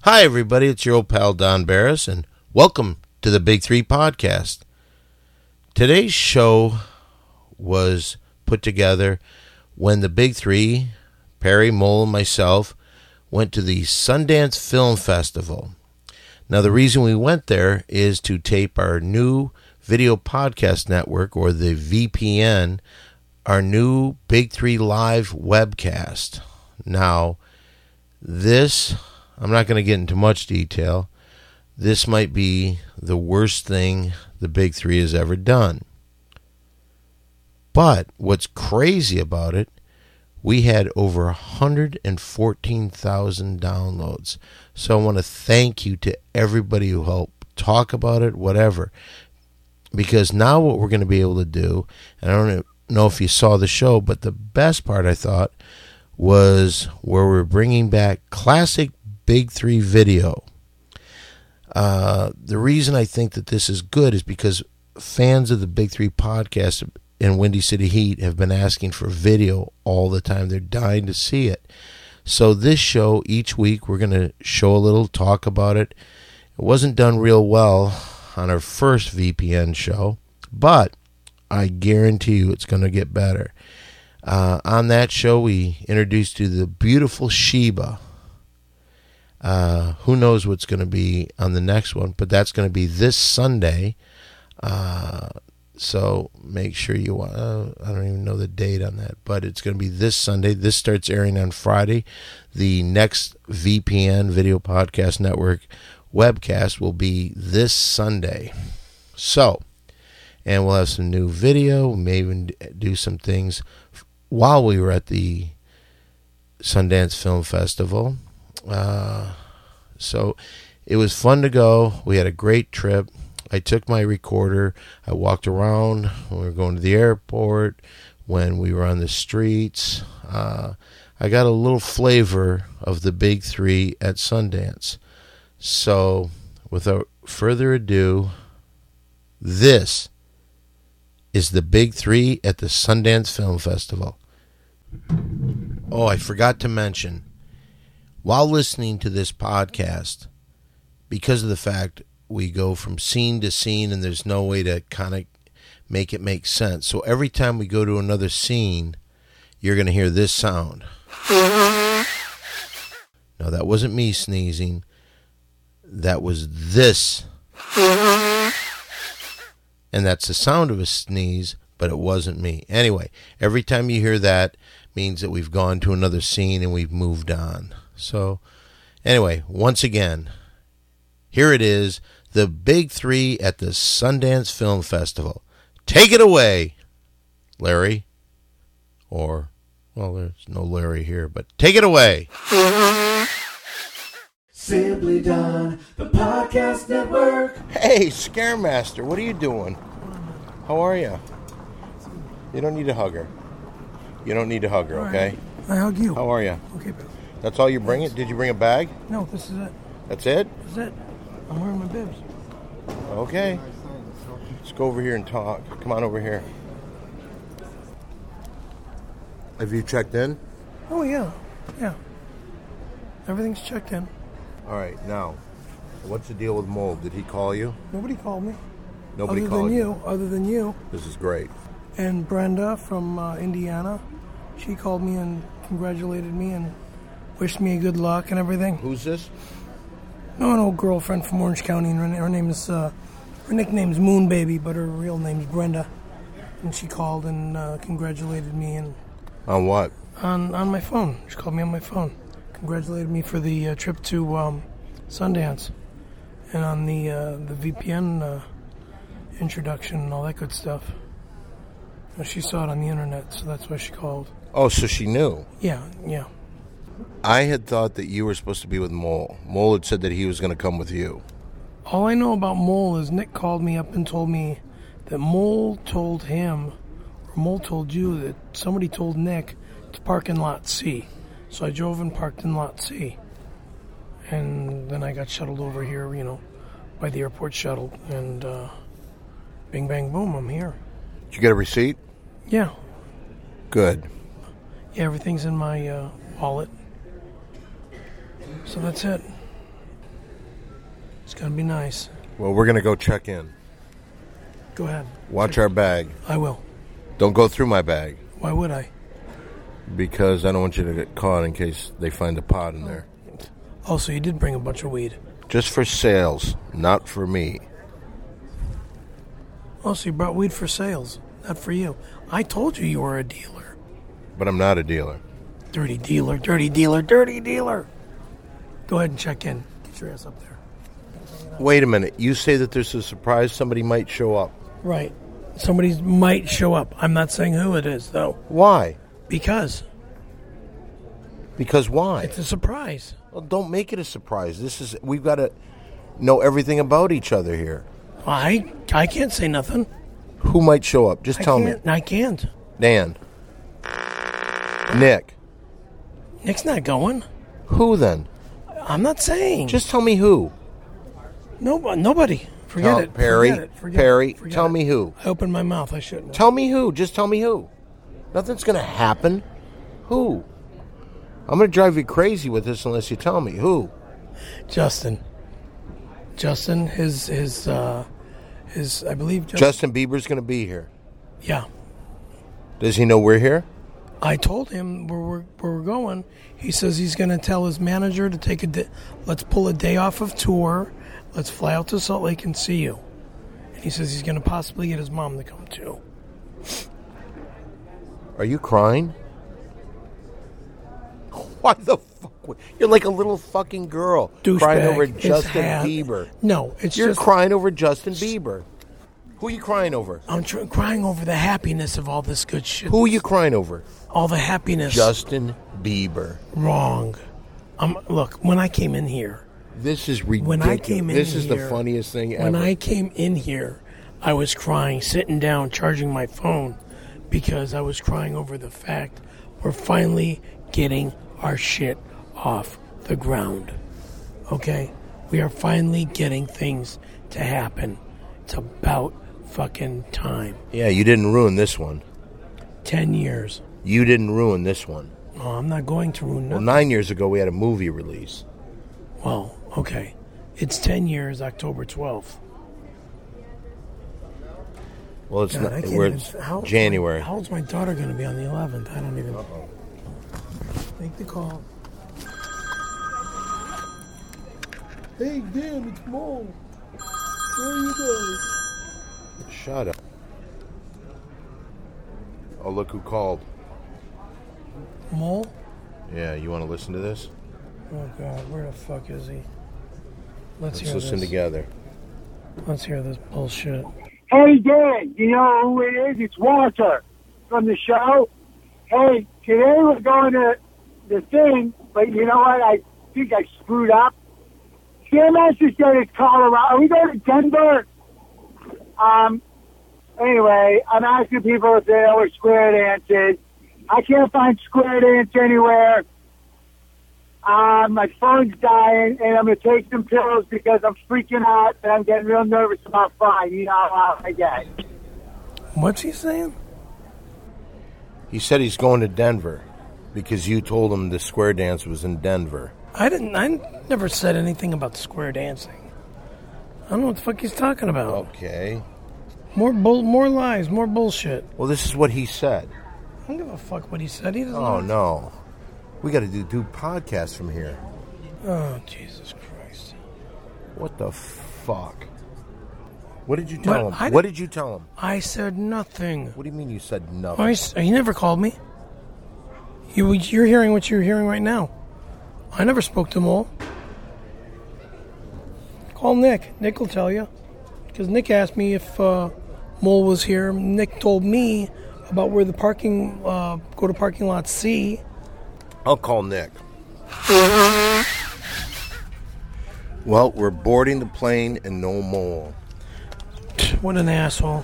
Hi, everybody. It's your old pal, Don Barris, and welcome to the Big Three Podcast. Today's show was put together when the Big Three, Perry, Mole, and myself, went to the Sundance Film Festival. Now, the reason we went there is to tape our new video podcast network, or the VPN, our new Big Three Live webcast. Now, this, I'm not going to get into much detail. This might be the worst thing the Big Three has ever done. But what's crazy about it, we had over 114,000 downloads. So I want to thank you to everybody who helped talk about it, whatever. Because now what we're going to be able to do, and I don't know if you saw the show, but the best part, I thought, was where we're bringing back classic Big Three video. The reason I think that this is good is because fans of the Big Three podcast in Windy City Heat have been asking for video all the time. They're dying to see it. So this show, each week, we're going to show a little, talk about it. It wasn't done real well on our first VPN show, but I guarantee you it's going to get better. On that show, we introduced you to the beautiful Sheba. Who knows what's going to be on the next one, but that's going to be this Sunday. So make sure you, I don't even know the date on that, but it's going to be this Sunday. This starts airing on Friday. The next VPN Video Podcast Network webcast will be this Sunday. So, and we'll have some new video. We may even do some things while we were at the Sundance Film Festival. So it was fun to go. We had a great trip. I took my recorder. I walked around when we were going to the airport, when we were on the streets. I got a little flavor of the Big Three at Sundance. So without further ado, this is the Big Three at the Sundance Film Festival. Oh, I forgot to mention, while listening to this podcast, because of the fact we go from scene to scene and there's no way to kind of make it make sense. So every time we go to another scene, you're going to hear this sound. No, that wasn't me sneezing. That was this. And that's the sound of a sneeze, but it wasn't me. Anyway, every time you hear that means that we've gone to another scene and we've moved on. So, anyway, once again, here it is, the Big Three at the Sundance Film Festival. Take it away, Larry. Or, well, there's no Larry here, but take it away. Simply Don, the podcast network. Hey, Scaremaster, what are you doing? How are you? You don't need to hug her. You don't need to hug her, okay? I hug you. How are you? Okay, Bill. That's all you're bringing? Did you bring a bag? No, this is it. That's it? This is it. I'm wearing my bibs. Okay. Let's go over here and talk. Come on over here. Have you checked in? Oh, yeah. Yeah. Everything's checked in. All right, now, what's the deal with Mold? Did he call you? Nobody called me. Nobody other called than you. Other than you. This is great. And Brenda from Indiana, she called me and congratulated me and wished me good luck and everything. Who's this? No, an old girlfriend from Orange County. And her name is, her nickname's Moon Baby, but her real name's Brenda. And she called and congratulated me. And On what? On my phone. She called me on my phone. Congratulated me for the trip to Sundance. And on the VPN introduction and all that good stuff. She saw it on the internet, so that's why she called. Oh, so she knew. Yeah. I had thought that you were supposed to be with Mole. Mole had said that he was going to come with you. All I know about Mole is Nick called me up and told me that Mole told him, or Mole told you, that somebody told Nick to park in Lot C. So I drove and parked in Lot C. And then I got shuttled over here, by the airport shuttle. And bing, bang, boom, I'm here. Did you get a receipt? Yeah. Good. Yeah, everything's in my wallet. So that's it. It's going to be nice. Well, we're going to go check in. Go ahead. Watch our bag. I will. Don't go through my bag. Why would I? Because I don't want you to get caught in case they find a pot in there. Oh, so you did bring a bunch of weed. Just for sales, not for me. Oh, so you brought weed for sales, not for you. I told you were a dealer. But I'm not a dealer. Dirty dealer, dirty dealer, dirty dealer. Go ahead and check in. Get your ass up there. Wait a minute. You say that there's a surprise somebody might show up. Right. Somebody might show up. I'm not saying who it is, though. Why? Because why? it's a surprise. Well, don't make it a surprise. We've got to know everything about each other here. I can't say nothing. Who might show up? Just tell me. I can't. Dan. Nick. Nick's not going. Who then? I'm not saying. Just tell me who. Nobody. Forget it. Perry. Forget it. Tell me who. I opened my mouth. I shouldn't have. Tell me who. Just tell me who. Nothing's going to happen. Who? I'm going to drive you crazy with this unless you tell me who. Justin, his I believe Justin Bieber's going to be here. Yeah. Does he know we're here? I told him where we're going. He says he's going to tell his manager to take let's pull a day off of tour. Let's fly out to Salt Lake and see you. And he says he's going to possibly get his mom to come too. Are you crying? Why the fuck? You're like a little fucking girl crying over Justin Bieber. No, You're crying over Justin Bieber. Who are you crying over? I'm crying over the happiness of all this good shit. Who are you crying over? All the happiness. Justin Bieber. Wrong. Look, when I came in here. This is ridiculous. When I came in this is here, the funniest thing ever. When I came in here, I was crying, sitting down, charging my phone, because I was crying over the fact we're finally getting our shit off the ground. Okay? We are finally getting things to happen. It's about fucking time. Yeah, you didn't ruin this one. 10 years. You didn't ruin this one. No, I'm not going to ruin nothing. Well, 9 years ago, we had a movie release. Well, okay. It's 10 years, October 12th. Well, it's God, not. It's January. How old's my daughter going to be on the 11th? I don't even know. Make the call. Hey, Dan, it's Mo. Where are you guys? Shut up. Oh, look who called. Mole? Yeah, you want to listen to this? Oh, God, where the fuck is he? Let's listen together. Let's hear this bullshit. Hey, Dan, you know who it is? It's Walter from the show. Hey, today we're going to the thing, but you know what? I think I screwed up. CMS just said it's Colorado. Are we going to Denver? Anyway, I'm asking people if they know where Square Dance is. I can't find Square Dance anywhere. My phone's dying, and I'm going to take some pills because I'm freaking out, and I'm getting real nervous about flying. You know how I get. What's he saying? He said he's going to Denver because you told him the Square Dance was in Denver. I never said anything about square dancing. I don't know what the fuck he's talking about. Okay. More lies, more bullshit. Well, this is what he said. I don't give a fuck what he said. He doesn't. Oh, no. We got to do podcasts from here. Oh, Jesus Christ. What the fuck? What did you tell him? What did you tell him? I said nothing. What do you mean you said nothing? He never called me. You're hearing what you're hearing right now. I never spoke to Mole. Call Nick. Nick will tell you. Because Nick asked me if Mole was here. Nick told me about where the parking, go to parking lot C. I'll call Nick. Well, we're boarding the plane and no Mole. What an asshole.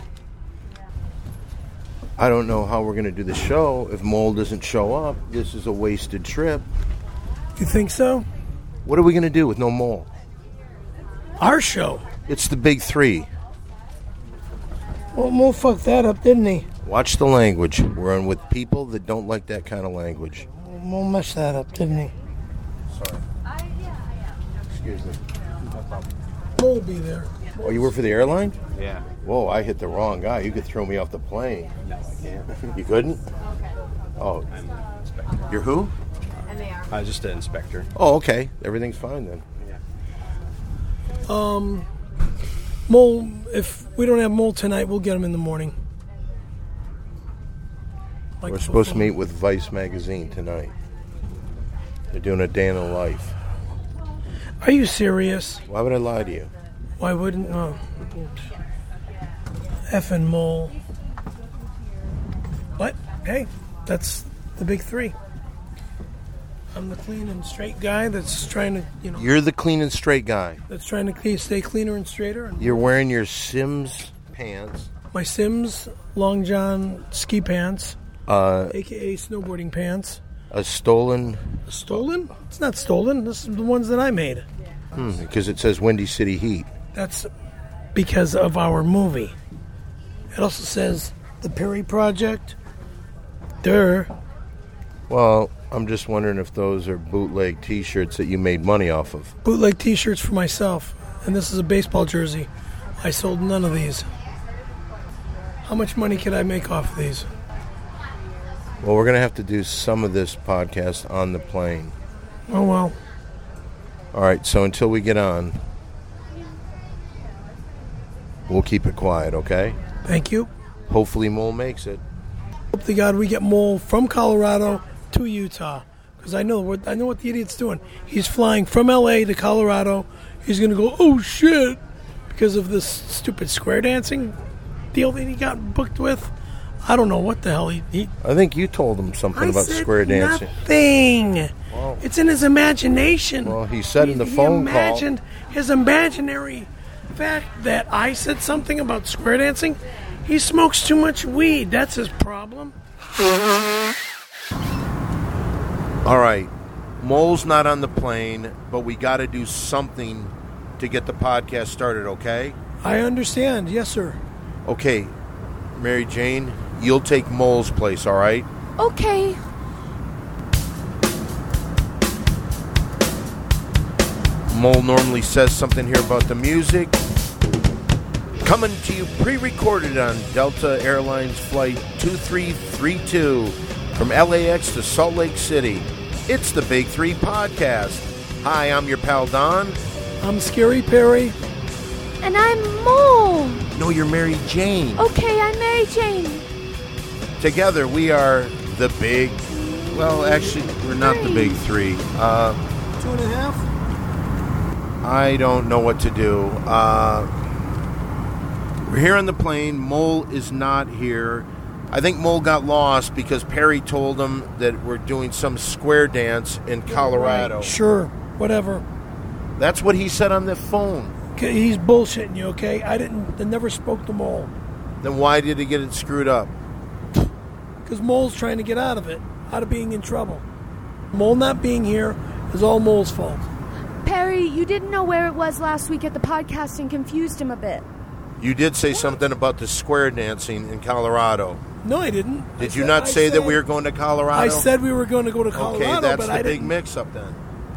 I don't know how we're going to do the show if Mole doesn't show up. This is a wasted trip. You think so? What are we going to do with no Mole? Our show. It's the big three. Well, Mole fucked that up, didn't he? Watch the language. We're on with people that don't like that kind of language. Mole messed that up, didn't he? Sorry. Excuse me. No problem. Mole will be there. Oh, you work for the airline? Yeah. Whoa, I hit the wrong guy. You could throw me off the plane. No, I can't. You couldn't? Oh, I'm an inspector. you're who? Just an inspector. Oh, okay. Everything's fine then. Yeah. Mole, if we don't have Mole tonight, we'll get him in the morning. We're supposed to meet with Vice Magazine tonight. They're doing a day in the life. Are you serious? Why would I lie to you? Why wouldn't... effing Mole. But, hey, that's the big three. I'm the clean and straight guy that's trying to, You're the clean and straight guy. that's trying to stay cleaner and straighter. And You're wearing your Sims pants. my Sims Long John ski pants, a.k.a. snowboarding pants. A stolen... Stolen? It's not stolen. This is the ones that I made. Because it says Windy City Heat. That's because of our movie. It also says the Perry Project. Well, I'm just wondering if those are bootleg T-shirts that you made money off of. Bootleg T-shirts for myself. And this is a baseball jersey. I sold none of these. How much money could I make off of these? Well, we're going to have to do some of this podcast on the plane. Oh, well. All right, so until we get on, we'll keep it quiet, okay? Thank you. Hopefully Mole makes it. Hope to God we get Mole from Colorado to Utah. Because I know what the idiot's doing. He's flying from L.A. to Colorado. He's going to go, oh, shit, because of this stupid square dancing deal that he got booked with. I don't know what the hell he I think you told him something about square dancing. Nothing. Well, It's in his imagination. Well, he said in the phone call. He imagined his imaginary fact that I said something about square dancing. He smokes too much weed. That's his problem. All right, Mole's not on the plane, but we got to do something to get the podcast started, okay? I understand. Yes, sir. Okay, Mary Jane, you'll take Mole's place, all right? Okay. Mole normally says something here about the music. Coming to you pre-recorded on Delta Airlines Flight 2332 from LAX to Salt Lake City. It's the Big Three Podcast. Hi, I'm your pal Don. I'm Scary Perry. And I'm Mole. No, you're Mary Jane. Okay, I'm Mary Jane. Together we are the Big... Well, actually, we're not the Big Three. 2.5? I don't know what to do. We're here on the plane. Mole is not here. I think Mole got lost because Perry told him that we're doing some square dance in Colorado. Right. Sure. Whatever. That's what he said on the phone. Okay, he's bullshitting you, okay? I never spoke to Mole. Then why did he get it screwed up? Because Mole's trying to get out of it. Out of being in trouble. Mole not being here is all Mole's fault. Perry, you didn't know where it was last week at the podcast and confused him a bit. You did say something about the square dancing in Colorado. No, I didn't. Did you not say that we were going to Colorado? I said we were going to go to Colorado, okay, that's but the I big didn't. mix-up then.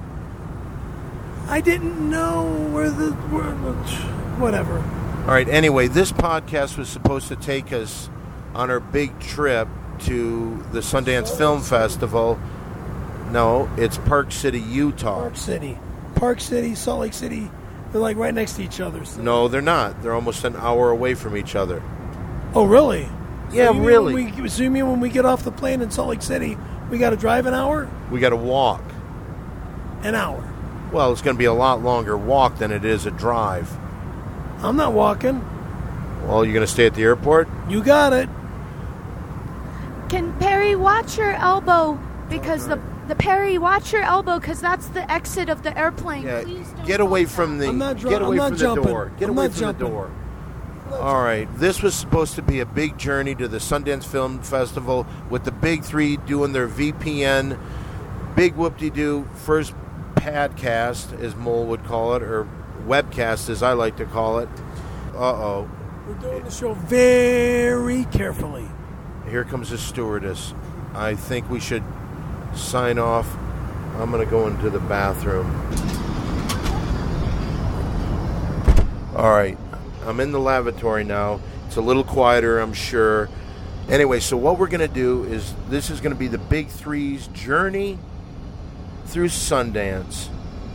I didn't know where whatever. All right, anyway, this podcast was supposed to take us on our big trip to the Sundance Film Festival. No, it's Park City, Utah. Park City, Salt Lake City, they're like right next to each other. So. No, they're not. They're almost an hour away from each other. Oh, really? Yeah, so really. So you mean when we get off the plane in Salt Lake City, we got to drive an hour? We got to walk. An hour. Well, it's going to be a lot longer walk than it is a drive. I'm not walking. Well, you're going to stay at the airport? You got it. Can Perry watch your elbow? Because the Perry, watch your elbow, because that's the exit of the airplane. Yeah, Please don't get away from the jumping. door. Get away from jumping. the door. All right, this was supposed to be a big journey to the Sundance Film Festival with the Big Three doing their VPN, big whoop-de-doo, first podcast, as Mole would call it, or webcast, as I like to call it. Uh-oh. We're doing the show very carefully. Here comes the stewardess. I think we should sign off. I'm going to go into the bathroom. All right. I'm in the lavatory now. It's a little quieter, I'm sure. Anyway, so what we're going to do is this is going to be the Big Three's journey through Sundance.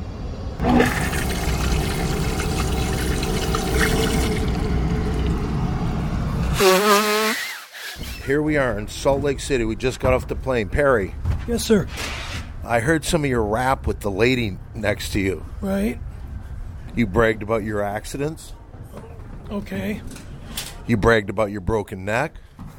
Here we are in Salt Lake City. We just got off the plane. Perry, Yes, sir. I heard some of your rap with the lady next to you. Right. You bragged about your accidents. Okay. You bragged about your broken neck.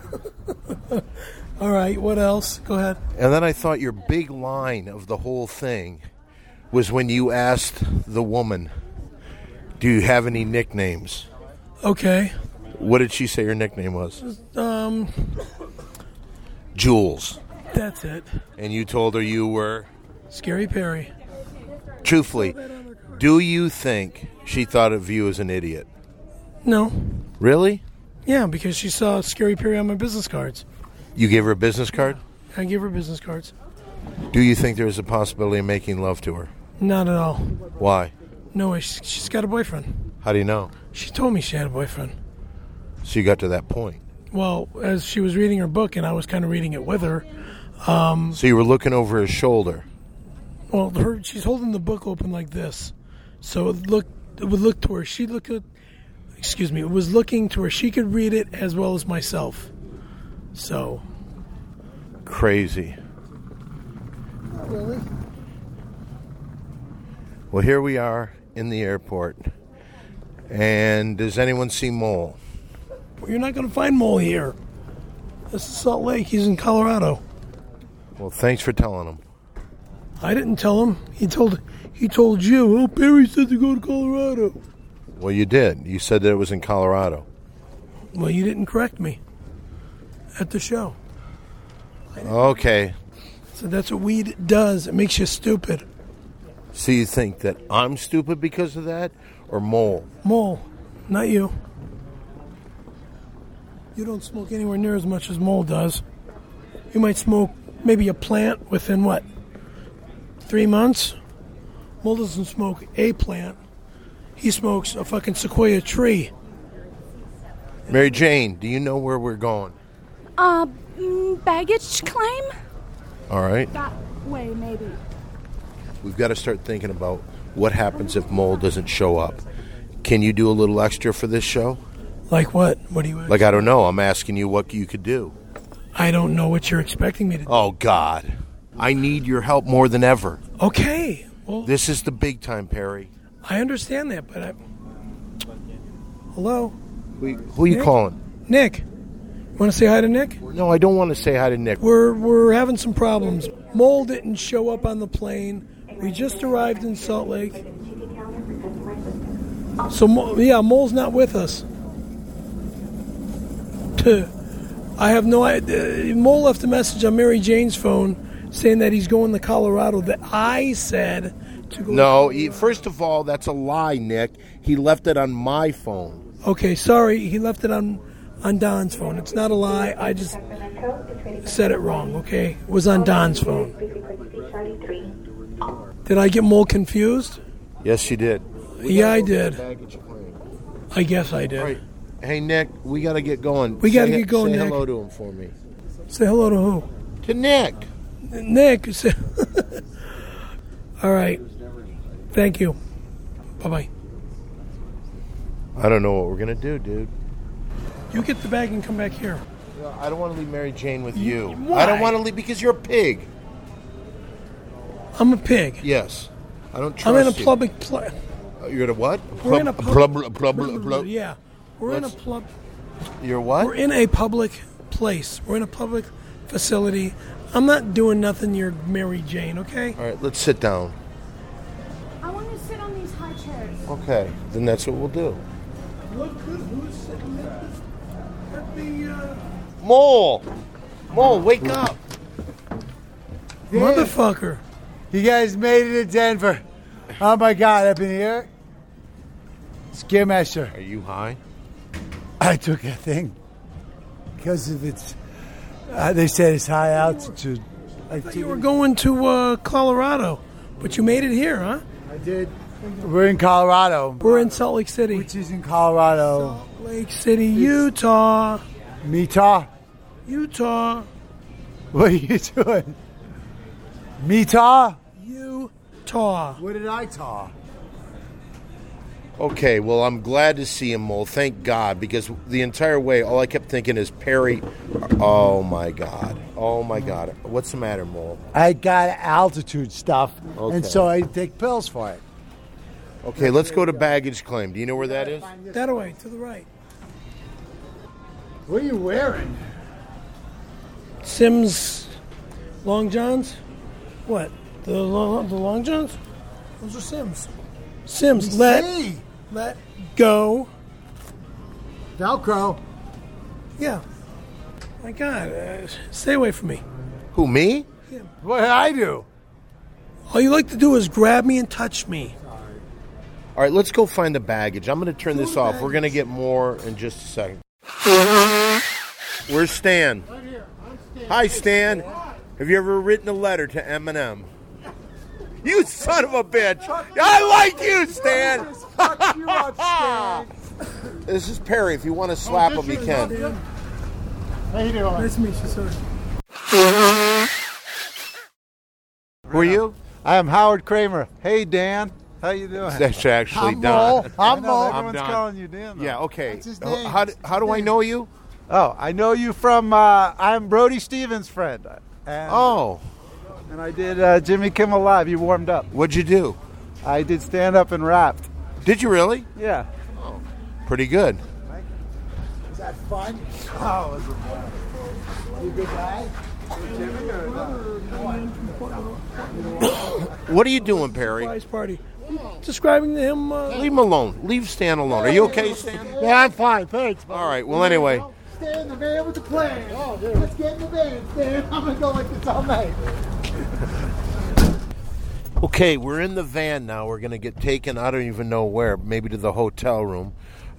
All right. What else? Go ahead. And then I thought your big line of the whole thing was when you asked the woman, do you have any nicknames? Okay. What did she say your nickname was? Jules. That's it. And you told her you were? Scary Perry. Truthfully, do you think she thought of you as an idiot? No. Really? Yeah, because she saw Scary Perry on my business cards. You gave her a business card? I gave her business cards. Do you think there's a possibility of making love to her? Not at all. Why? No way. She's got a boyfriend. How do you know? She told me she had a boyfriend. So you got to that point. Well, as she was reading her book, and I was kind of reading it with her. So you were looking over his shoulder. Well, she's holding the book open like this, so it would look to where she looked at. Excuse me. It was looking to where she could read it as well as myself. So. Crazy. Not really. Well, here we are in the airport. And does anyone see Mole? You're not going to find Mole here. This is Salt Lake. He's in Colorado. Well, thanks for telling him. I didn't tell him. He told you. Oh, Perry said to go to Colorado. Well, you did. You said that it was in Colorado. Well, you didn't correct me at the show. Okay. So that's what weed does. It makes you stupid. So you think that I'm stupid because of that? Or Mole? Mole, not you. You don't smoke anywhere near as much as Mole does. You might smoke maybe a plant within, 3 months? Mole doesn't smoke a plant. He smokes a fucking sequoia tree. Mary Jane, do you know where we're going? Baggage claim? All right. That way, maybe. We've got to start thinking about what happens if Mole doesn't show up. Can you do a little extra for this show? Like what? What do you... Like, I don't know. I'm asking you what you could do. I don't know what you're expecting me to do. Oh, God. I need your help more than ever. Okay. Well, This is the big time, Perry. I understand that, but Hello? Who are you Nick? calling? Nick. You want to say hi to Nick? No, I don't want to say hi to Nick. We're having some problems. Mole didn't show up on the plane. We just arrived in Salt Lake. So, Mole's not with us. I have no idea. Mole left a message on Mary Jane's phone saying that he's going to Colorado, that I said to go. No, first of all, that's a lie, Nick. He left it on my phone. Okay, sorry. He left it on Don's phone. It's not a lie. I just said it wrong, okay? It was on Don's phone. Did I get Mole confused? Yes, you did. Yeah, I did. I guess I did. All right. Hey, Nick, we got to get going. We got to get going, Say Nick. hello to him for me. Say hello to who? To Nick. Nick. All right. Thank you. Bye-bye. I don't know what we're going to do, dude. You get the bag and come back here. I don't want to leave Mary Jane with you. Why? I don't want to leave because you're a pig. I'm a pig. Yes. I don't trust I'm in a you. public place. You're in a what? We're in a Plub. Yeah. We're in a You're what? We're in a public place. We're in a public facility. I'm not doing nothing near Mary Jane, okay? All right, let's sit down. I want to sit on these high chairs. Okay, then that's what we'll do. Look who's sitting at the Mole, wake up. motherfucker. You guys made it to Denver. Oh my God, up in here. Scaremaster. Are you high? I took a thing because of its. They said it's high altitude. You were going to Colorado, but you made it here, huh? I did. We're in Colorado. We're in Salt Lake City. Which is in Colorado. Salt Lake City, Utah. Utah? Utah. What are you doing? Utah? Utah. What did I taw? Okay, well, I'm glad to see him, Mole. Thank God, because the entire way, all I kept thinking is Perry. Oh, my God. Oh, my God. What's the matter, Mole? I got altitude stuff, Okay. and so I take pills for it. Okay, let's go to baggage claim. Do you know where that is? That away, to the right. What are you wearing? Sims Long Johns? What? The Long Johns? Those are Sims. Sims, let go. Velcro. Yeah. My God, stay away from me. Who, me? What did I do? All you like to do is grab me and touch me. All right, let's go find the baggage. I'm going to turn this off. We're going to get more in just a second. Where's Stan? Right here. I'm Stan. Hi, Stan. Have you ever written a letter to Eminem? You son of a bitch. I like you, Stan. Fuck you up, Stan. This is Perry. If you want to slap him, you can. How you doing? Nice to meet you, sir. Who are you? I am Howard Kramer. Hey, Dan. How you doing? That's actually I'm Don. Mo. I'm Mo. Everyone's Don. calling you Dan, though. Yeah, okay. That's his name. How do I know you? Oh, I know you from, I'm Brody Stevens' friend. And, Oh, And I did Jimmy Kimmel Live. You warmed up. what'd you do? I did stand-up and rapped. Did you really? Yeah. Pretty good. Was that fun? Oh, was it fun? You a good guy? What are you doing, Perry? Surprise party. Describing to him. Leave him alone. Leave Stan alone. Are you okay, Stan? Yeah, I'm fine. Thanks. All right. Well, anyway. Stay in the van with the plan. Let's get in the van, Stan. I'm going to go like this all night. Okay, we're in the van now. We're going to get taken, I don't even know where, maybe to the hotel room.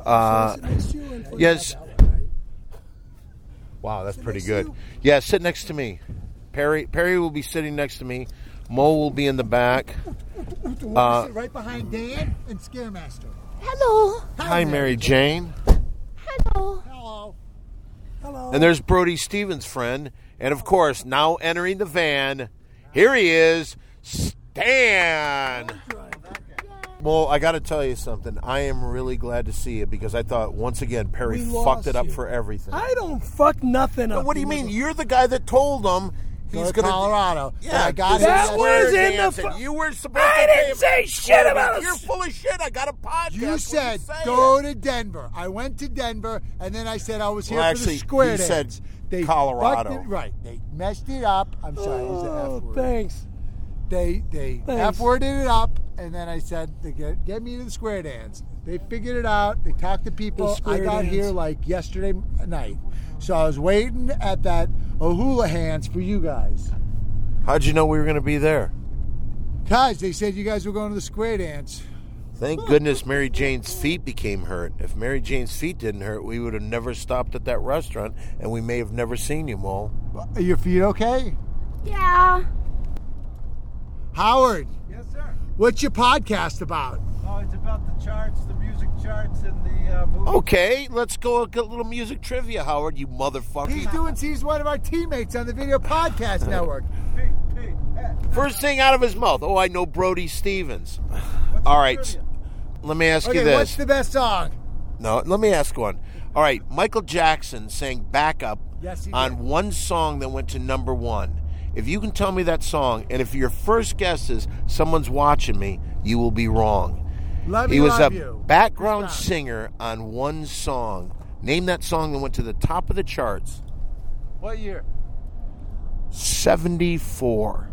Yes. Wow, that's pretty good. Yeah, sit next to me. Perry will be sitting next to me. Mo will be in the back. Sit right behind Dan and Scaremaster. Hello. Hi, Mary Jane. Hello. Hello. And there's Brody Stevens' friend. And, of course, now entering the van, here he is, Stan. Well, I got to tell you something. I am really glad to see you because I thought, once again, Perry We fucked lost it up you. for everything. I don't fuck nothing up. But what do you mean? You're the guy that told him he's Go to going Colorado. Yeah, I got That it. was in the dancing. fu- You were supposed I to pay didn't him. say shit about You're us. full of shit. I got a podcast. You What said you saying? go to Denver. I went to Denver, and then I said I was here Well, for actually, the square you said dance. They Colorado. fucked it- right. They messed it up. I'm sorry. It's an F Oh, word. thanks. They Thanks. F-worded it up, and then I said, they get me to the square dance. They figured it out. They talked to people. The I square got dance. here like yesterday night. So I was waiting at that O'Houlihan's for you guys. How'd you know we were going to be there? Guys, they said you guys were going to the square dance. Thank goodness Mary Jane's feet became hurt. If Mary Jane's feet didn't hurt, we would have never stopped at that restaurant, and we may have never seen you, Mo. Are your feet okay? Yeah. Howard, Yes, sir. what's your podcast about? Oh, it's about the charts, the music charts, and the movie. Okay, let's go get a little music trivia, Howard, you motherfucker. He's one of our teammates on the Video Podcast Network. First thing out of his mouth, oh, I know Brody Stevens. All right, let me ask you Okay, this. what's the best song? No, let me ask one. All right, Michael Jackson sang backup Yes, he on did. one song that went to number one. If you can tell me that song, and if your first guess is someone's watching me, you will be wrong. Love He You, was Love a You. background Stop. singer on one song. Name that song that went to the top of the charts. What year? 74.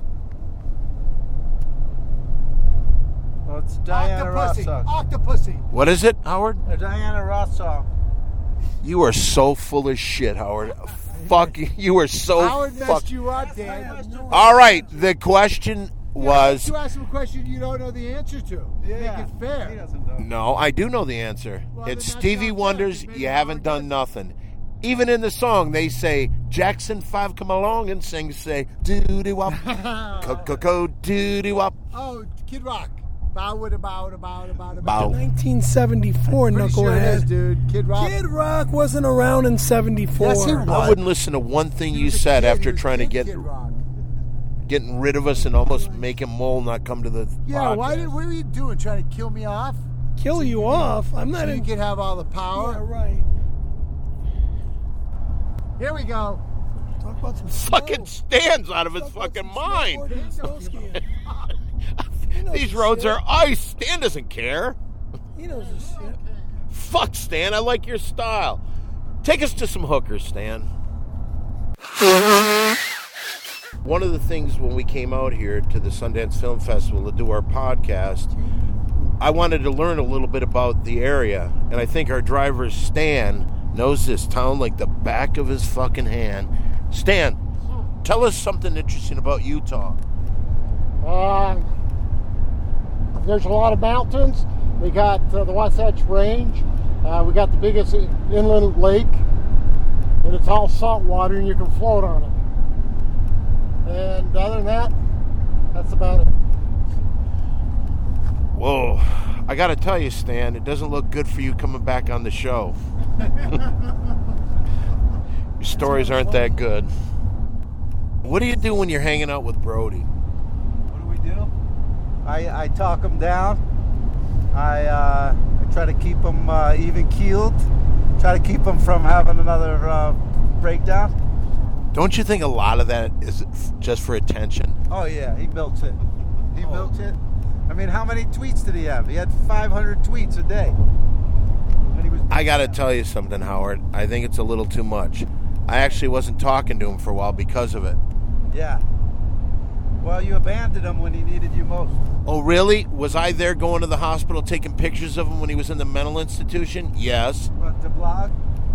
Well, it's Diana Ross Octopussy. song. Octopussy. What is it, Howard? A Diana Ross song. You are so full of shit, Howard. Fuck, you are so Howard messed fuck. you up, Dan. All right, the question was... You ask him a question you don't know the answer to. Make it fair. He doesn't know. No, I do know the answer. Well, It's then that's Stevie not Wonder's fair. Maybe You you Haven't don't Done Nothing. Even in the song, they say, Jackson 5 come along and sing, say, doo-dee-wop, co-co-co, doo-dee-wop. Oh, Kid Rock. Bow. 1974, Pretty sure it is, knucklehead. dude. Kid Rock. Kid Rock wasn't around in 74. Yes, he was. I wouldn't listen to one thing you said after trying to getting rid of us and almost making Mole not come to the Yeah, podcast. what were you doing? Trying to kill me off? Kill you off? I'm not So you in. could have all the power? Yeah, right. Here we go. Talk about some Fucking snow. stands out of his Talk about fucking some mind. snowboarding and snow skiing. He knows These his roads shit. are ice. Stan doesn't care. He knows his shit. Fuck, Stan. I like your style. Take us to some hookers, Stan. One of the things when we came out here to the Sundance Film Festival to do our podcast, I wanted to learn a little bit about the area. And I think our driver, Stan, knows this town like the back of his fucking hand. Stan, tell us something interesting about Utah. There's a lot of mountains. We got the Wasatch Range. We got the biggest inland lake, and it's all salt water, and you can float on it. And other than that, that's about it. Whoa. I got to tell you, Stan, it doesn't look good for you coming back on the show. Your stories aren't that good. What do you do when you're hanging out with Brody? What do we do? I talk them down. I try to keep them even keeled. Try to keep them from having another breakdown. Don't you think a lot of that is just for attention? Oh yeah, he milks it. He milks it. I mean, how many tweets did he have? He had 500 tweets a day. And he was I got to tell you something, Howard. I think it's a little too much. I actually wasn't talking to him for a while because of it. Yeah. Well, you abandoned him when he needed you most. Oh, really? Was I there going to the hospital taking pictures of him when he was in the mental institution? Yes. What, the blog?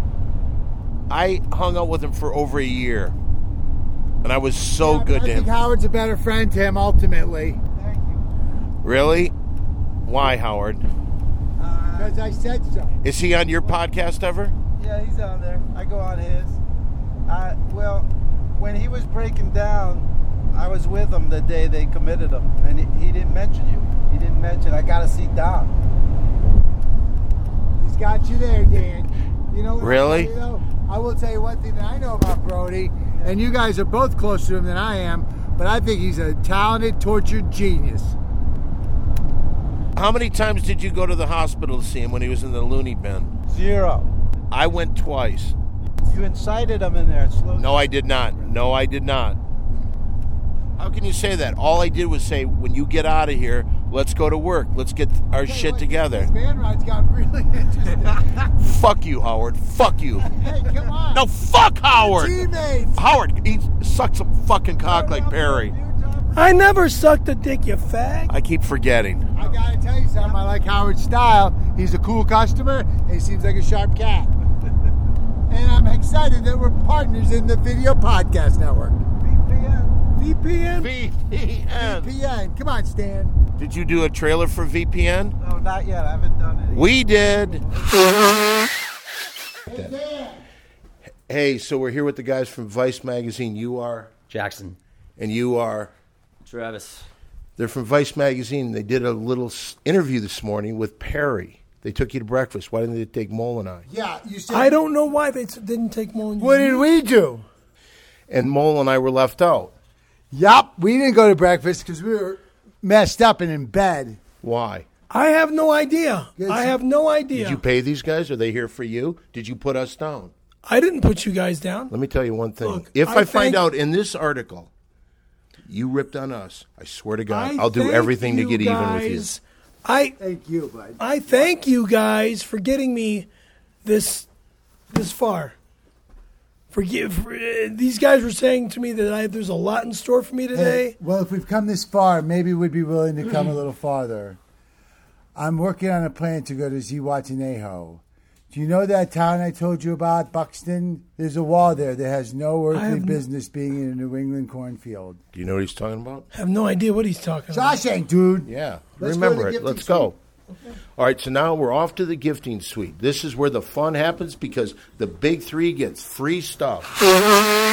I hung out with him for over a year. And I was so good I to think him. Howard's a better friend to him ultimately. Thank you. Really? Why, Howard? Because I said so. Is he on your podcast ever? Yeah, he's on there. I go on his. Well, when he was breaking down, I was with him the day they committed him, and he didn't mention you. He didn't mention, I got to see Don. He's got you there, Dan. You know what Really? I'll tell you, though? I will tell you one thing that I know about Brody, and you guys are both closer to him than I am, but I think he's a talented, tortured genius. How many times did you go to the hospital to see him when he was in the loony bin? 0. I went twice. You incited him in there. No, I did not. No, I did not. How can you say that? All I did was say, when you get out of here, let's go to work. Let's get our shit together. This van ride's got really interesting. Fuck you, Howard. Fuck you. Hey, come on. No, fuck Howard. Teammates. Howard, he sucks some fucking cock like Perry. I never sucked a dick, you fag. I keep forgetting. I gotta tell you something. I like Howard's style. He's a cool customer, and he seems like a sharp cat. And I'm excited that we're partners in the Video Podcast Network. VPN. VPN. Come on, Stan. Did you do a trailer for VPN? No, not yet. I haven't done it. We did. Hey, so we're here with the guys from Vice Magazine. You are? Jackson. And you are? Travis. They're from Vice Magazine. They did a little interview this morning with Perry. They took you to breakfast. Why didn't they take Mole and I? Yeah, you said. I don't know why they didn't take Mole and you. What did we do? And Mole and I were left out. Yup, we didn't go to breakfast because we were messed up and in bed. Why? I have no idea. I have no idea. Did you pay these guys? Are they here for you? Did you put us down? I didn't put you guys down. Let me tell you one thing. Look, if I find thank- out in this article you ripped on us, I swear to God, I I'll do thank everything to you get even with you. guys. I Thank you, bud. I thank you guys for getting me this far. These guys were saying to me that there's a lot in store for me today. Hey, well, if we've come this far, maybe we'd be willing to come a little farther. I'm working on a plan to go to Zihuatanejo. Do you know that town I told you about, Buxton? There's a wall there that has no earthly business being in a New England cornfield. Do you know what he's talking about? I have no idea what he's talking about. Shawshank, dude. Yeah, Let's remember go to the it. Let's gifting go. All right, so now we're off to the gifting suite. This is where the fun happens because the big three gets free stuff.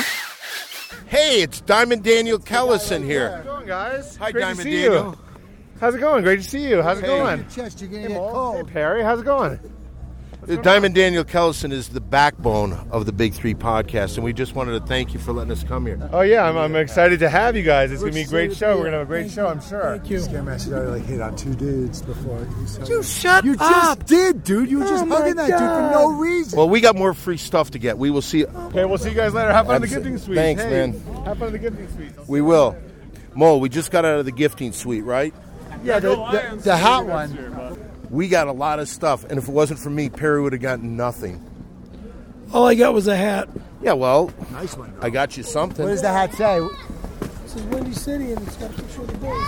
Hey, it's Diamond Daniel Kellison here. How's it going, guys? Hi, Great Diamond to see Daniel. you. How's it going? Great to see you. How's it going? Your chest, you're gonna Hey, get Mole. cold. Hey, Perry. How's it going? Diamond Daniel Kellison is the backbone of the Big Three podcast, and we just wanted to thank you for letting us come here. Oh, yeah. I'm excited to have you guys. It's going to be a great show. We're going to have a great show, I'm sure. Thank you. Scaremaster already hit on 2 dudes before. You shut You up. just did, dude. You were just my hugging that dude for God. no reason. Well, we got more free stuff to get. We will see. Okay, we'll see you guys later. Have fun in the gifting suite. Thanks, Hey, man. Have fun in the gifting suite. We will. Mo, we just got out of the gifting suite, right? Yeah, the hot one. We got a lot of stuff, and if it wasn't for me, Perry would have gotten nothing. All I got was a hat. Yeah, well, Nice one. I got you something. What does the hat say? This is Windy City, and it's got a picture of the Bulls.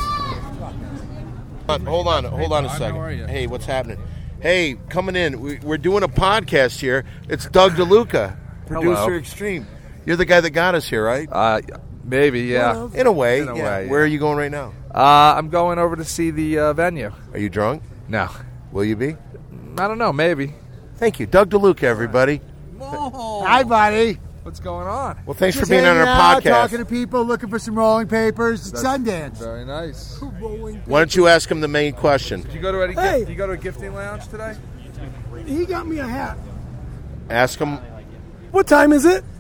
Hold on a second. Hey, what's happening? Hey, coming in. We're doing a podcast here. It's Doug DeLuca, producer Hello. extreme. You're the guy that got us here, right? Maybe, yeah. In a way. In a yeah. way, Where yeah. are you going right now? I'm going over to see the venue. Are you drunk? No. Will you be? I don't know, maybe. Thank you. Doug DeLuca, everybody. Hi, buddy. What's going on? Well, thanks Just for being on our hanging out, podcast. talking to people, looking for some rolling papers. It's Sundance. Very nice. Why don't you ask him the main question? Did you go to any Hey. did you go to a gifting lounge today? He got me a hat. Ask him. What time is it?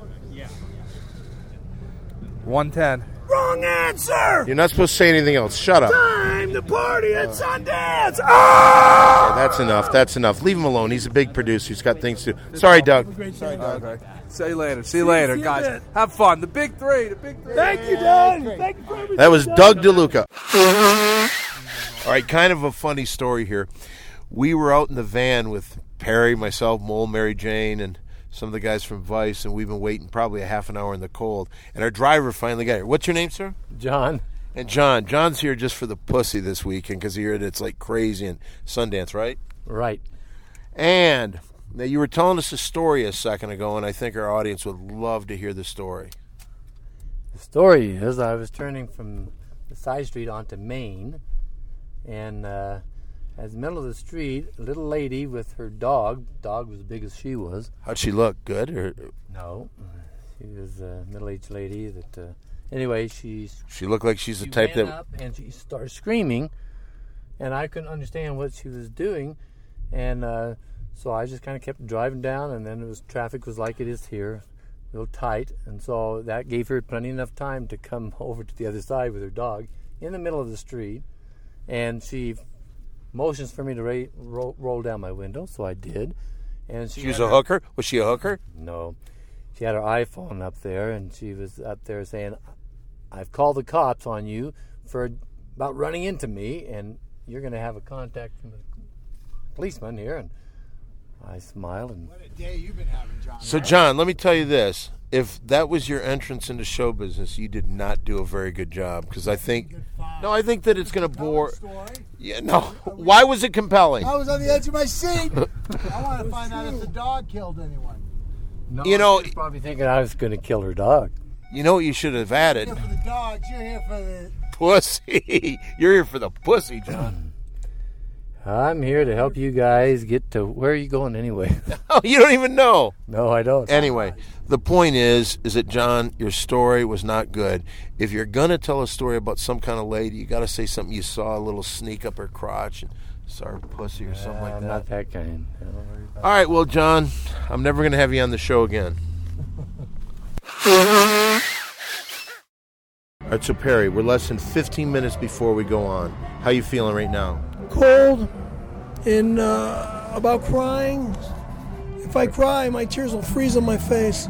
1:10. Wrong answer. You're not supposed to say anything else. Shut up. Time to party at Sundance. Yeah, that's enough. That's enough. Leave him alone. He's a big producer. He's got things to do. Sorry, Doug. Okay. See you later. See you later, you guys. then. Have fun. The big three. The big three. Thank you, Doug. Thank you for everything. That was Doug DeLuca. All right, kind of a funny story here. We were out in the van with Perry, myself, Mole, Mary Jane, and some of the guys from Vice, and we've been waiting probably a half an hour in the cold. And our driver finally got here. What's your name, sir? John. And John's here just for the pussy this weekend because he heard it's like crazy in Sundance, right? Right. And now you were telling us a story a second ago, and I think our audience would love to hear the story. The story is I was turning from the side street onto Main, and at the middle of the street, a little lady with her dog. Dog was as big as she was. How'd she look? Good? Or No. She was a middle-aged lady that... anyway, she looked like she's the type ran that... up and she started screaming, and I couldn't understand what she was doing, and so I just kind of kept driving down, and then traffic was like it is here, a little tight, and so that gave her plenty enough time to come over to the other side with her dog in the middle of the street, and she motions for me to roll down my window, so I did. And She was a hooker? Was she a hooker? No. She had her iPhone up there, and she was up there saying, I've called the cops on you for about running into me, and you're going to have a contact from the policeman here. And I smiled. And What a day you've been having, John. So, John, let me tell you this. If that was your entrance into show business, you did not do a very good job. Because I think that it's going to bore. Yeah, no. Why was it compelling? I was on the edge of my seat. I want to find out if the dog killed anyone. no, You know- she was probably thinking I was going to kill her dog. You know what you should have added? You're here for the dogs. You're here for the... Pussy. You're here for the pussy, John. I'm here to help you guys get to... Where are you going anyway? Oh, you don't even know. No, I don't. Anyway, the point is that, John, your story was not good. If you're going to tell a story about some kind of lady, you got to say something you saw, a little sneak up her crotch and saw her pussy or something like I'm that. not that kind. Don't worry about All right, well, John, I'm never going to have you on the show again. All right, so Perry, we're less than 15 minutes before we go on. How you feeling right now? Cold and about crying. If I cry, my tears will freeze on my face.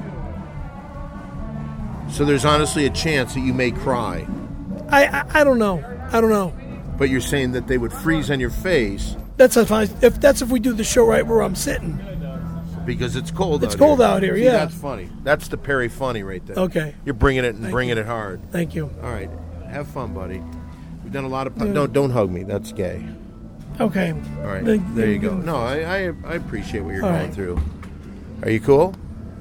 So there's honestly a chance that you may cry, I don't know. I don't know. but you're saying that they would freeze on your face That's if we do the show right where I'm sitting. because it's cold It's out cold here. out here, See, yeah. That's funny. That's the Perry funny right there. Okay. You're bringing it and Thank bringing you. it hard. Thank you. All right. Have fun, buddy. We've done a lot of... Yeah. No, don't hug me. That's gay. Okay. All right. Thank- There you thank go. you. No, I appreciate what you're All going right. through. Are you cool?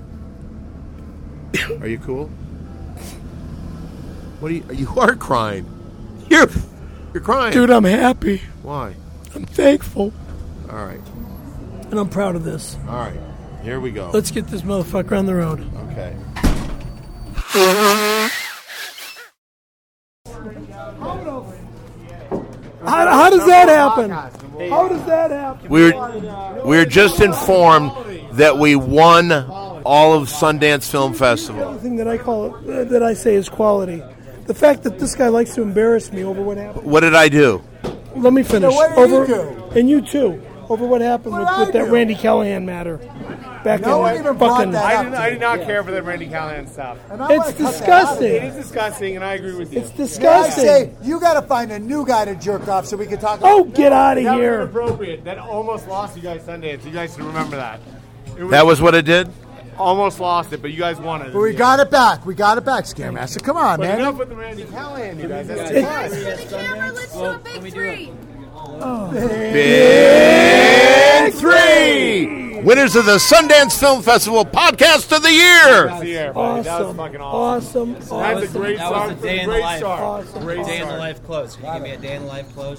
Are you cool? What are you are crying. You're crying. Dude, I'm happy. Why? I'm thankful. All right. And I'm proud of this. All right. Here we go. Let's get this motherfucker on the road. Okay. does that happen? How does that happen? We're just informed that we won all of Sundance Film Festival. The thing that I say is quality. The fact that this guy likes to embarrass me over what happened. What did I do? Let me finish. So what did you do? And you too. Over what happened with that Randy Callahan matter. Back No one in even brought fucking. that up. I did not care for that Randy Callahan stuff. It's disgusting. It is disgusting, and I agree with you. It's I disgusting. say you got to find a new guy to jerk off so we can talk. Oh, get out of That was here. inappropriate. That almost lost you guys Sundance. You guys should remember that. That was what it did? Almost lost it, but you guys won it. But we got it back. We got it back, Scaremaster. Come on, But man. enough with the Randy Callahan, you guys. That's too It- much. The camera, let's do a big three. Big Three! Winners of the Sundance Film Festival Podcast of the Year! That's the year, buddy. That was Awesome. fucking awesome. Awesome. That's a great That start. was a day in the Great life. start. Awesome. Great Day in the start. life close. Can you give me a day in the life close?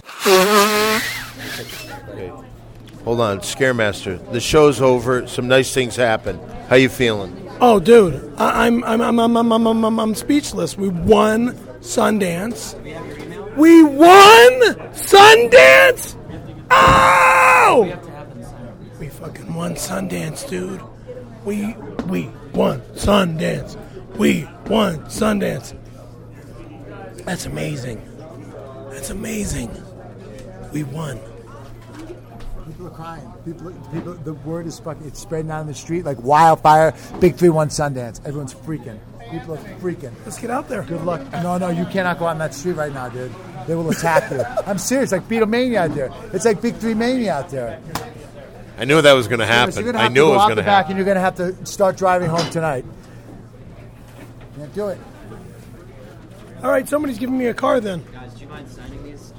Hold on, Scaremaster. The show's over. Some nice things happen. How you feeling? Oh, dude, I'm speechless. We won Sundance. We won Sundance. Oh! We fucking won Sundance, dude. We won Sundance. We won Sundance. That's amazing. That's amazing. We won. People are crying. People. The word is fucking. It's spreading out on the street like wildfire. Big 3 won Sundance. Everyone's freaking. People are freaking. Let's get out there. Good luck. No, you cannot go out on that street right now, dude. They will attack you. I'm serious. Like Beatlemania out there. It's like Big 3 mania out there. I knew that was going to So happen. you're gonna I have knew to it go was out going the to back, happen. and you're gonna have to start driving home tonight. Yeah, do it. All right, somebody's giving me a car then. Guys, do you mind signing these?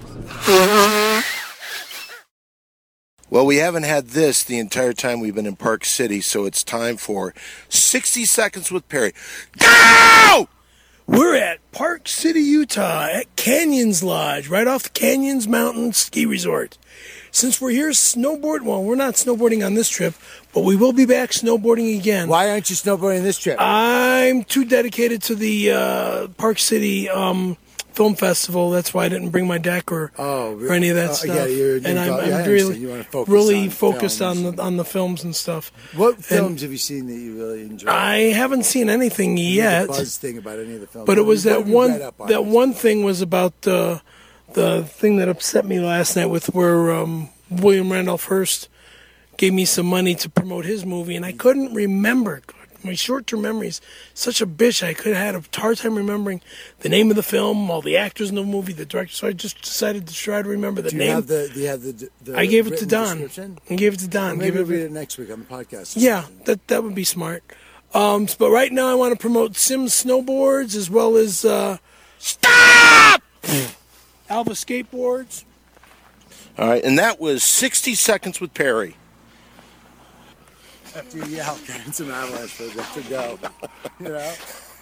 Well, we haven't had this the entire time we've been in Park City, so it's time for 60 Seconds with Perry. Go! We're at Park City, Utah, at Canyons Lodge, right off the Canyons Mountain Ski Resort. Since we're here we're not snowboarding on this trip, but we will be back snowboarding again. Why aren't you snowboarding this trip? I'm too dedicated to the Park City Film Festival. That's why I didn't bring my deck or any of that stuff. Yeah, and I'm I really, you wanna focus really on focused films. on the films and stuff. What films have you seen that you really enjoyed? I haven't seen anything yet. The buzz thing about any of the films. But it was What that have you read up on? one thing was about the thing that upset me last night with where William Randolph Hearst gave me some money to promote his movie, and I couldn't remember. My short-term memory's such a bitch. I could have had a hard time remembering the name of the film, all the actors in the movie, the director. So I just decided to try to remember the Do you name. have the I gave it to written Don. description? I gave it to Don. Maybe we'll read it next week on the podcast. Yeah, that would be smart. But right now I want to promote Sims Snowboards as well as Stop! Alba Skateboards. All right, and that was 60 Seconds with Perry. After you yell, get some avalanche for us to go. You know?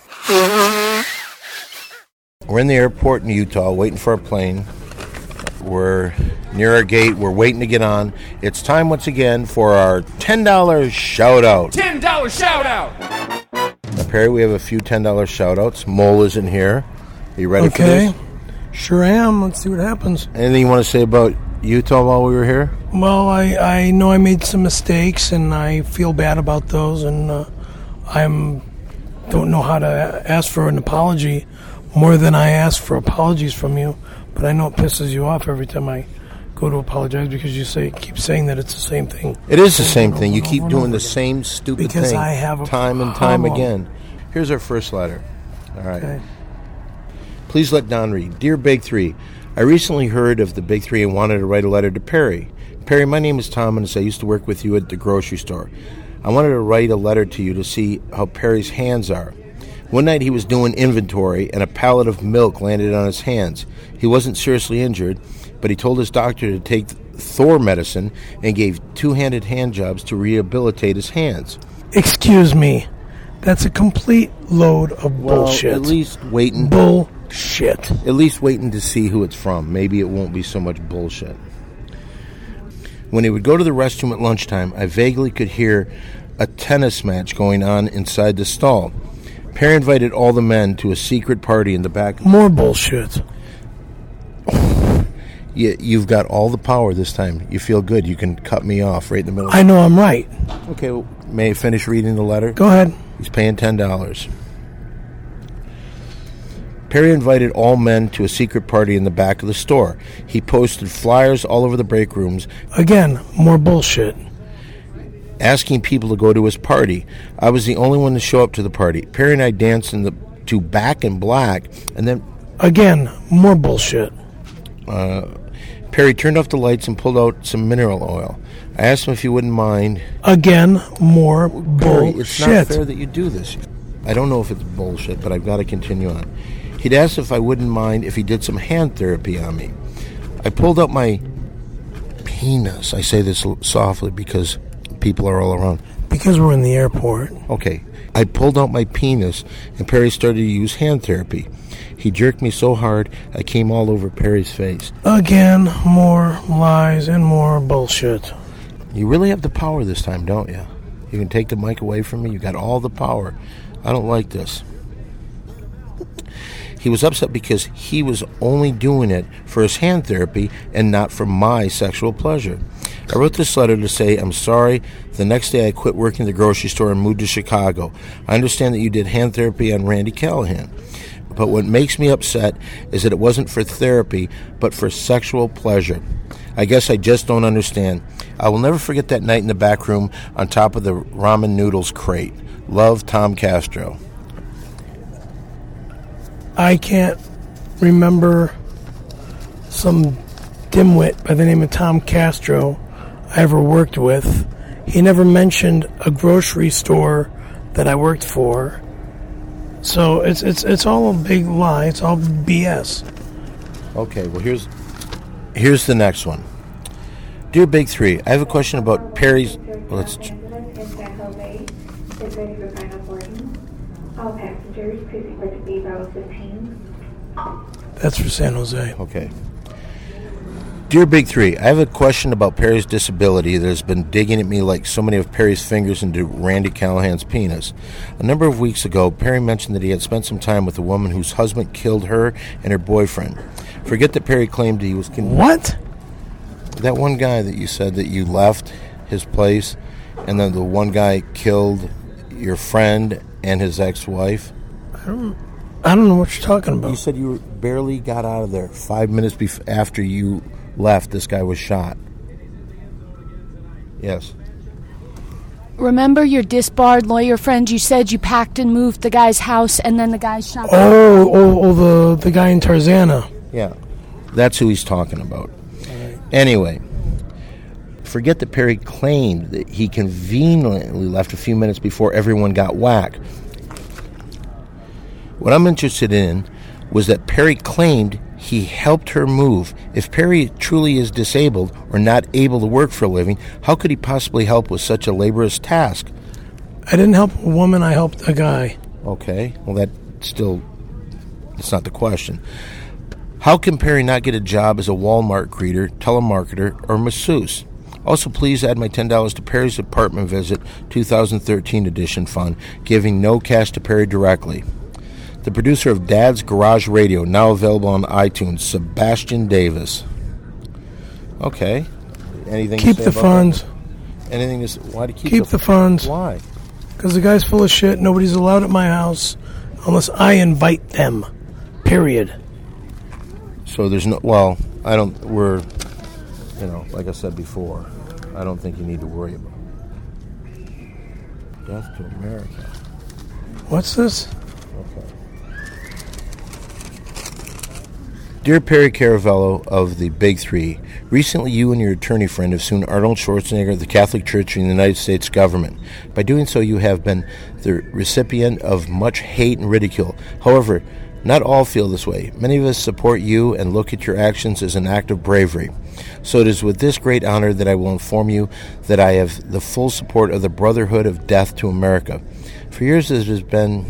We're in the airport in Utah waiting for our plane. We're near our gate. We're waiting to get on. It's time once again for our $10 shout out. $10 shout out. Now, Perry, we have a few $10 shout outs. Mole is in here. Are you ready for this? Sure am. Let's see what happens. Anything you want to say about Utah while we were here? Well, I know I made some mistakes, and I feel bad about those, and don't know how to ask for an apology more than I ask for apologies from you. But I know it pisses you off every time I go to apologize because you keep saying that it's the same thing. It is the same thing. You keep doing the same stupid Because thing I have a time and time problem. again. Here's our first letter. All right. Okay. Please let Don read. Dear Big Three, I recently heard of the Big Three and wanted to write a letter to Perry. Perry, my name is Thomas. I used to work with you at the grocery store. I wanted to write a letter to you to see how Perry's hands are. One night he was doing inventory and a pallet of milk landed on his hands. He wasn't seriously injured, but he told his doctor to take Thor medicine and gave two-handed hand jobs to rehabilitate his hands. Excuse me. That's a complete load of bullshit. At least waiting. Bullshit. At least waiting to see who it's from. Maybe it won't be so much bullshit. When he would go to the restroom at lunchtime, I vaguely could hear a tennis match going on inside the stall. Perry invited all the men to a secret party in the back. More bullshit. You've got all the power this time. You feel good. You can cut me off right in the middle. I know I'm right. Okay, well, may I finish reading the letter? Go ahead. He's paying $10. Perry invited all men to a secret party in the back of the store. He posted flyers all over the break rooms. Again, more bullshit. Asking people to go to his party. I was the only one to show up to the party. Perry and I danced to Back in Black, and then... Again, more bullshit. Perry turned off the lights and pulled out some mineral oil. I asked him if he wouldn't mind. Again, more Perry, bullshit. it's not fair that you do this. I don't know if it's bullshit, but I've got to continue on. He'd asked if I wouldn't mind if he did some hand therapy on me. I pulled out my penis. I say this softly because people are all around. Because we're in the airport. Okay. I pulled out my penis, and Perry started to use hand therapy. He jerked me so hard, I came all over Perry's face. Again, more lies and more bullshit. You really have the power this time, don't you? You can take the mic away from me. You got all the power. I don't like this. He was upset because he was only doing it for his hand therapy and not for my sexual pleasure. I wrote this letter to say I'm sorry. The next day I quit working at the grocery store and moved to Chicago. I understand that you did hand therapy on Randy Callahan. But what makes me upset is that it wasn't for therapy, but for sexual pleasure. I guess I just don't understand. I will never forget that night in the back room on top of the ramen noodles crate. Love, Tom Castro. I can't remember some dimwit by the name of Tom Castro I ever worked with. He never mentioned a grocery store that I worked for. So it's all a big lie. It's all BS. Okay, well here's the next one. Dear Big Three, I have a question about Perry's. All passengers, please report to B Bravo 15. That's for San Jose. Okay. Dear Big Three, I have a question about Perry's disability that has been digging at me like so many of Perry's fingers into Randy Callahan's penis. A number of weeks ago, Perry mentioned that he had spent some time with a woman whose husband killed her and her boyfriend. Forget that Perry claimed he was... What? That one guy that you said that you left his place, and then the one guy killed your friend and his ex-wife. I don't know what you're talking about. You said you barely got out of there. 5 minutes after you left, this guy was shot. Yes. Remember your disbarred lawyer friend? You said you packed and moved the guy's house, and then the guy shot. The guy in Tarzana. Yeah, that's who he's talking about. Anyway, forget that Perry claimed that he conveniently left a few minutes before everyone got whacked. What I'm interested in was that Perry claimed he helped her move. If Perry truly is disabled or not able to work for a living, how could he possibly help with such a laborious task? I didn't help a woman, I helped a guy. Okay, well that's not the question. How can Perry not get a job as a Walmart greeter, telemarketer, or masseuse? Also, please add my $10 to Perry's apartment visit 2013 edition fund, giving no cash to Perry directly. The producer of Dad's Garage Radio, now available on iTunes, Sebastian Davis. Okay. Anything keep to say the about funds. That? Anything to say? Why to keep the funds? Why? Because the guy's full of shit. Nobody's allowed at my house unless I invite them. Period. So there's no... Well, I don't... We're... like I said before, I don't think you need to worry about it. Death to America. What's this? Okay. Dear Perry Caravello of the Big Three, recently you and your attorney friend have sued Arnold Schwarzenegger of the Catholic Church and the United States government. By doing so, you have been the recipient of much hate and ridicule. However, not all feel this way. Many of us support you and look at your actions as an act of bravery. So it is with this great honor that I will inform you that I have the full support of the Brotherhood of Death to America. For years it has been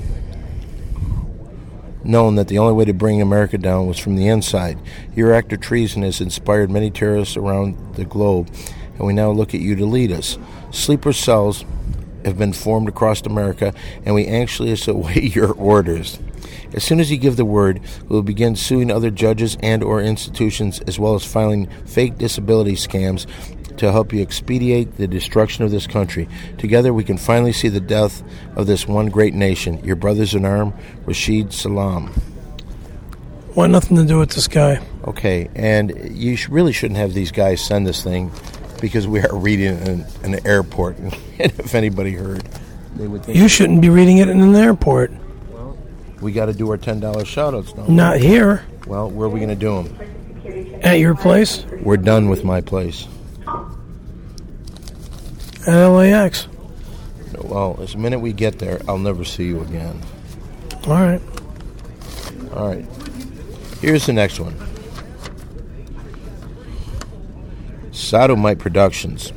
known that the only way to bring America down was from the inside. Your act of treason has inspired many terrorists around the globe, and we now look at you to lead us. Sleeper cells have been formed across America, and we anxiously await your orders. As soon as you give the word, we will begin suing other judges and or institutions, as well as filing fake disability scams to help you expedite the destruction of this country. Together we can finally see the death of this one great nation. Your brothers in arms, Rashid Salam. Want nothing to do with this guy. Okay, and you really shouldn't have these guys send this thing, because we are reading it in an airport. And if anybody heard, they would think... You shouldn't be reading it in an airport. Well, we got to do our $10 shout-outs now. Not here. Well, where are we going to do them? At your place? We're done with my place. At LAX. Well, the minute we get there, I'll never see you again. All right. All right. Here's the next one. Sodomite Productions.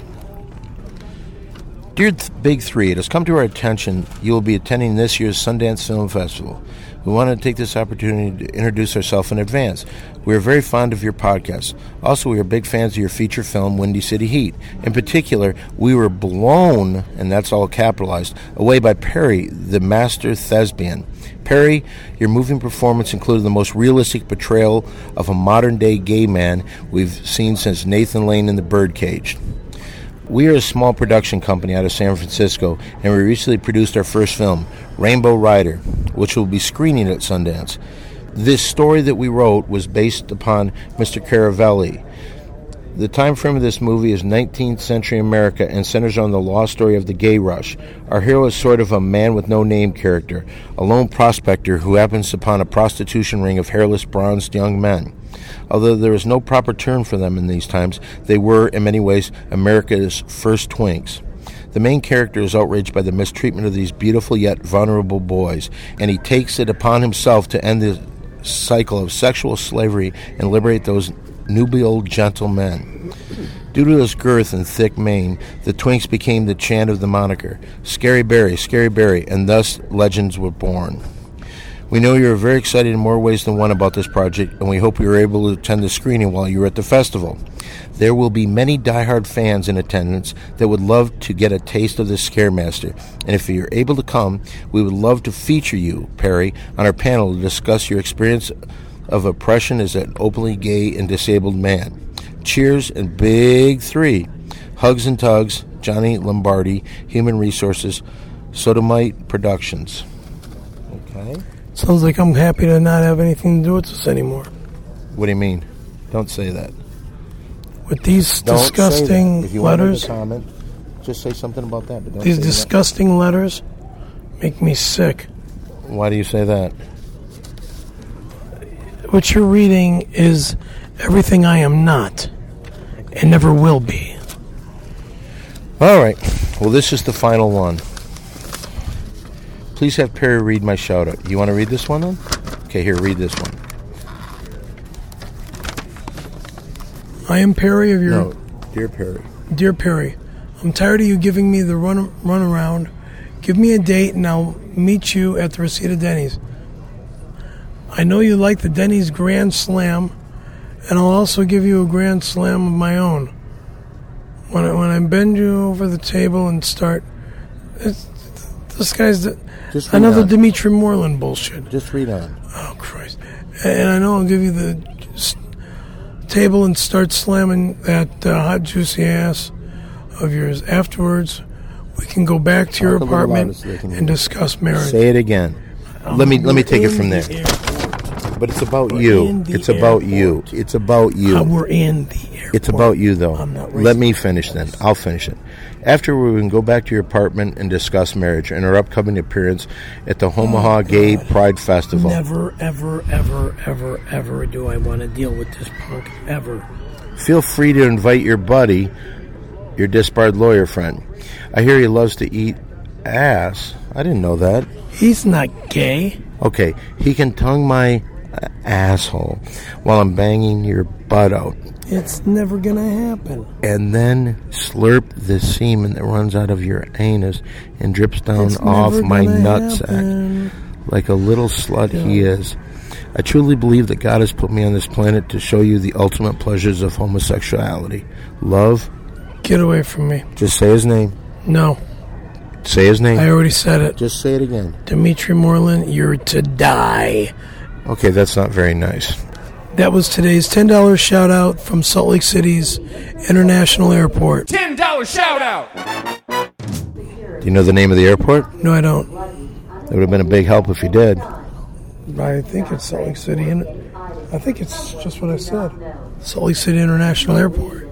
Dear Big Three, it has come to our attention you will be attending this year's Sundance Film Festival. We want to take this opportunity to introduce ourselves in advance. We are very fond of your podcast. Also, we are big fans of your feature film, Windy City Heat. In particular, we were blown, and that's all capitalized, away by Perry, the master thespian. Perry, your moving performance included the most realistic portrayal of a modern-day gay man we've seen since Nathan Lane in The Birdcage. We are a small production company out of San Francisco, and we recently produced our first film, Rainbow Rider, which will be screening at Sundance. This story that we wrote was based upon Mr. Caravelli. The time frame of this movie is 19th century America and centers on the lost story of the gay rush. Our hero is sort of a man-with-no-name character, a lone prospector who happens upon a prostitution ring of hairless, bronzed young men. Although there is no proper term for them in these times, they were, in many ways, America's first twinks. The main character is outraged by the mistreatment of these beautiful yet vulnerable boys, and he takes it upon himself to end the cycle of sexual slavery and liberate those nubile gentlemen. Due to his girth and thick mane, the twinks became the chant of the moniker, Scary Barry, and thus legends were born. We know you are very excited in more ways than one about this project, and we hope you are able to attend the screening while you are at the festival. There will be many diehard fans in attendance that would love to get a taste of this Scaremaster, and if you're able to come, we would love to feature you, Perry, on our panel to discuss your experience of oppression as an openly gay and disabled man. Cheers and Big Three. Hugs and Tugs, Johnny Lombardi, Human Resources, Sodomite Productions. Okay. Sounds like I'm happy to not have anything to do with this anymore. What do you mean? Don't say that. With these disgusting if you letters, want to make a comment, just say something about that. But don't these say disgusting letters make me sick. Why do you say that? What you're reading is everything I am not and never will be. All right. Well, this is the final one. Please have Perry read my shout-out. You want to read this one, then? Okay, here, read this one. I am Perry of your... No, Dear Perry. Dear Perry, I'm tired of you giving me the run around. Give me a date and I'll meet you at the Reseda Denny's. I know you like the Denny's Grand Slam, and I'll also give you a Grand Slam of my own. When I bend you over the table and start... This guy's another Dimitri Moreland bullshit. Just read on. Oh, Christ. And I know I'll give you the table and start slamming that hot, juicy ass of yours. Afterwards, we can go back to your apartment and discuss marriage. Say it again. Let me take it from there. But it's about you. It's about you. It's about you. We're in the airport. It's about you, though. I'm not Let me finish then. I'll finish it. After we can go back to your apartment and discuss marriage and our upcoming appearance at the Omaha Gay Pride Festival. Never, ever, ever, ever, ever do I want to deal with this punk. Ever. Feel free to invite your buddy, your disbarred lawyer friend. I hear he loves to eat ass. I didn't know that. He's not gay. Okay, he can tongue my asshole while I'm banging your butt out. It's never gonna happen. And then slurp the semen that runs out of your anus and drips down off my nutsack like a little slut he is. I truly believe that God has put me on this planet to show you the ultimate pleasures of homosexuality. Love. Get away from me. Just say his name. No. Say his name. I already said it. Just say it again. Dimitri Moreland, you're to die. Okay, that's not very nice. That was today's $10 shout out from Salt Lake City's International Airport. $10 shout out. Do you know the name of the airport? No, I don't. It would have been a big help if you did. I think it's Salt Lake City. I think it's just what I said. Salt Lake City International Airport.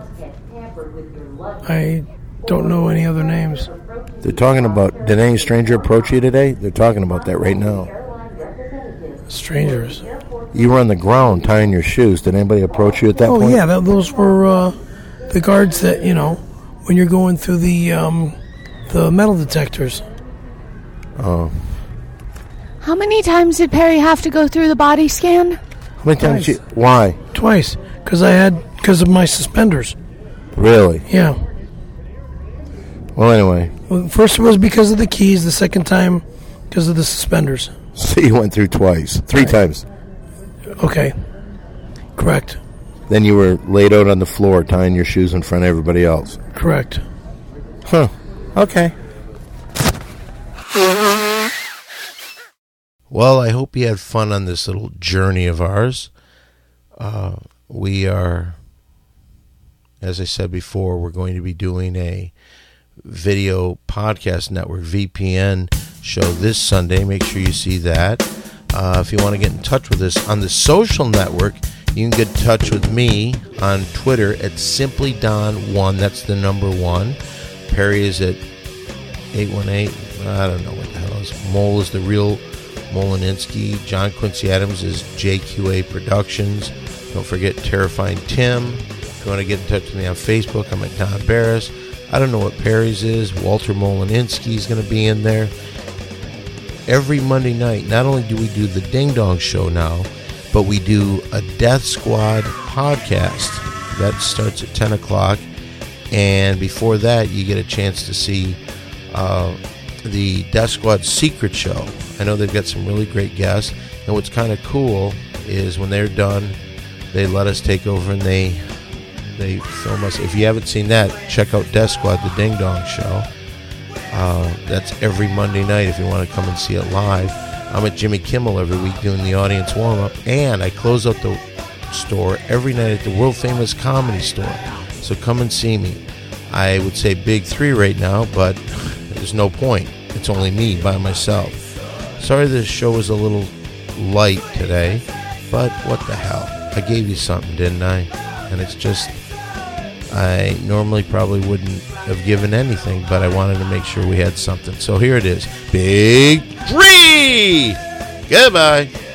I don't know any other names. They're talking about, did any stranger approach you today? They're talking about that right now. Strangers. You were on the ground tying your shoes. Did anybody approach you at that point? Oh, yeah. Those were the guards that, when you're going through the metal detectors. Oh. How many times did Perry have to go through the body scan? How many times? Why? Twice. Because of my suspenders. Really? Yeah. Well, anyway. Well, first it was because of the keys. The second time because of the suspenders. So you went through twice. Three times. Okay. Correct. Then you were laid out on the floor tying your shoes in front of everybody else. Correct. Huh. Okay. Well, I hope you had fun on this little journey of ours. We are, as I said before, we're going to be doing a video podcast network VPN show this Sunday. Make sure you see that. If you want to get in touch with us on the social network, you can get in touch with me on Twitter at simplydon1. That's the number 1. Perry is at 818. I don't know what the hell is. Mole is the real Molininski. John Quincy Adams is JQA Productions. Don't forget Terrifying Tim. If you want to get in touch with me on Facebook, I'm at Don Barris. I don't know what Perry's is. Walter Molininski is going to be in there. Every Monday night, not only do we do the Ding Dong Show now, but we do a Death Squad podcast. That starts at 10 o'clock. And before that, you get a chance to see the Death Squad Secret Show. I know they've got some really great guests. And what's kind of cool is when they're done, they let us take over and they film us. If you haven't seen that, check out Death Squad, the Ding Dong Show. That's every Monday night if you want to come and see it live. I'm at Jimmy Kimmel every week doing the audience warm-up, and I close out the store every night at the world-famous Comedy Store. So come and see me. I would say big 3 right now, but there's no point. It's only me by myself. Sorry this show was a little light today, but what the hell. I gave you something, didn't I? And it's just, I normally probably wouldn't have given anything, but I wanted to make sure we had something. So here it is. Big 3! Goodbye.